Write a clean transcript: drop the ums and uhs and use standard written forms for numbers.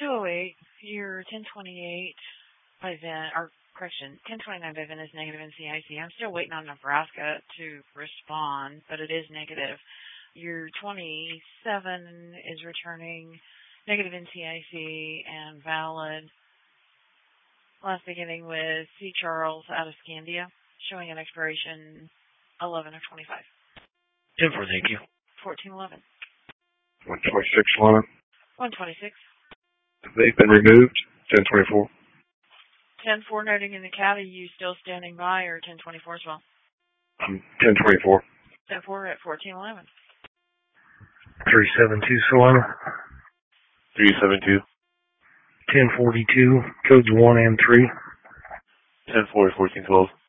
208, your 1028 by then, or correction, 1029 by then is negative in CIC. I'm still waiting on Nebraska to respond, but it is negative. Your 27 is returning negative in CIC and valid. Last beginning with C. Charles out of Scandia, showing an expiration 11 of 25. 10-4, thank you. 1411. 126, Lana. 126. They've been removed. 1024. 10-4 noting in the caddy, you still standing by, or 10-24 as well? 1024. 10-4 at 1411. 372, Solana. 372. 1042, codes 1 and 3. 10-4, 1412.